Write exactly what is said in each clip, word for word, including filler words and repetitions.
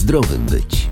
zdrowym być.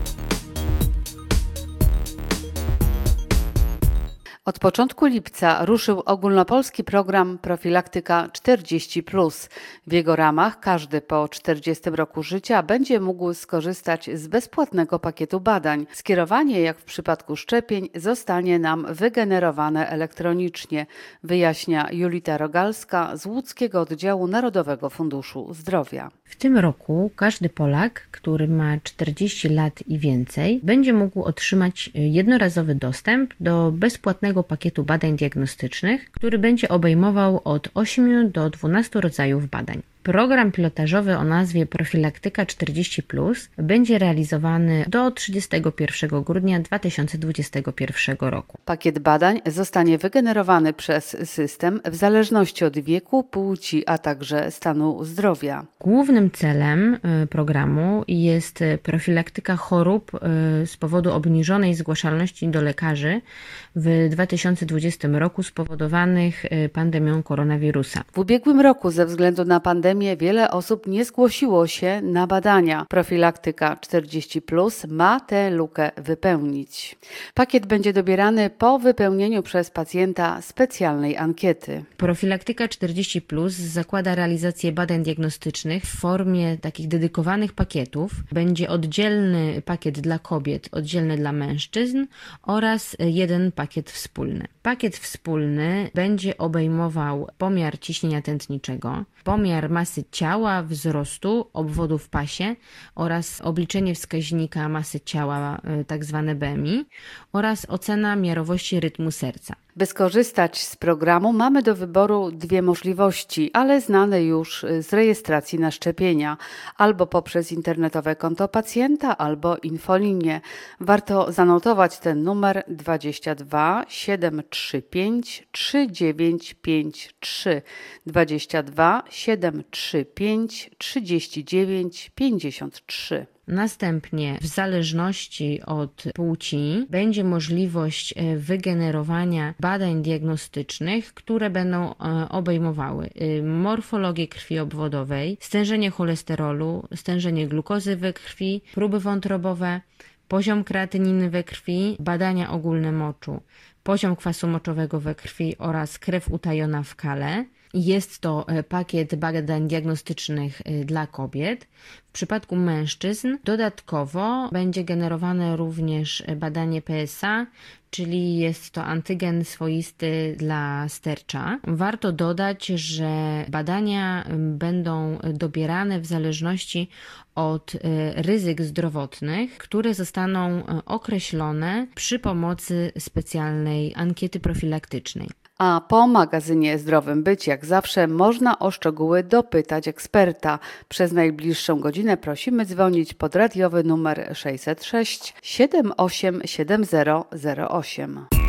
Od początku lipca ruszył ogólnopolski program Profilaktyka czterdzieści plus. W jego ramach każdy po czterdziestym roku życia będzie mógł skorzystać z bezpłatnego pakietu badań. Skierowanie, jak w przypadku szczepień, zostanie nam wygenerowane elektronicznie, wyjaśnia Julita Rogalska z Łódzkiego Oddziału Narodowego Funduszu Zdrowia. W tym roku każdy Polak, który ma czterdzieści lat i więcej, będzie mógł otrzymać jednorazowy dostęp do bezpłatnego pakietu badań diagnostycznych, który będzie obejmował od ośmiu do dwunastu rodzajów badań. Program pilotażowy o nazwie Profilaktyka czterdzieści plus będzie realizowany do trzydziestego pierwszego grudnia dwa tysiące dwudziestego pierwszego roku. Pakiet badań zostanie wygenerowany przez system w zależności od wieku, płci, a także stanu zdrowia. Głównym celem programu jest profilaktyka chorób z powodu obniżonej zgłaszalności do lekarzy w dwa tysiące dwudziestym roku spowodowanych pandemią koronawirusa. W ubiegłym roku ze względu na pandemię wiele osób nie zgłosiło się na badania. Profilaktyka czterdzieści plus ma tę lukę wypełnić. Pakiet będzie dobierany po wypełnieniu przez pacjenta specjalnej ankiety. Profilaktyka czterdzieści plus zakłada realizację badań diagnostycznych w formie takich dedykowanych pakietów. Będzie oddzielny pakiet dla kobiet, oddzielny dla mężczyzn oraz jeden pakiet wspólny. Pakiet wspólny będzie obejmował pomiar ciśnienia tętniczego, pomiar masy ciała, wzrostu, obwodu w pasie oraz obliczenie wskaźnika masy ciała, tak zwane B M I, oraz ocena miarowości rytmu serca. By skorzystać z programu mamy do wyboru dwie możliwości, ale znane już z rejestracji na szczepienia, albo poprzez internetowe konto pacjenta, albo infolinię. Warto zanotować ten numer dwadzieścia dwa siedem trzy pięć trzy dziewięć pięć trzy, dwadzieścia dwa siedem trzy pięć trzydzieści dziewięć pięćdziesiąt trzy. Następnie, w zależności od płci, będzie możliwość wygenerowania badań diagnostycznych, które będą obejmowały morfologię krwi obwodowej, stężenie cholesterolu, stężenie glukozy we krwi, próby wątrobowe, poziom kreatyniny we krwi, badania ogólne moczu, poziom kwasu moczowego we krwi oraz krew utajona w kale. Jest to pakiet badań diagnostycznych dla kobiet. W przypadku mężczyzn dodatkowo będzie generowane również badanie P S A, czyli jest to antygen swoisty dla stercza. Warto dodać, że badania będą dobierane w zależności od ryzyk zdrowotnych, które zostaną określone przy pomocy specjalnej ankiety profilaktycznej. A po magazynie Zdrowym Być, jak zawsze, można o szczegóły dopytać eksperta. Przez najbliższą godzinę prosimy dzwonić pod radiowy numer sześćset sześć siedem osiem siedem zero zero osiem.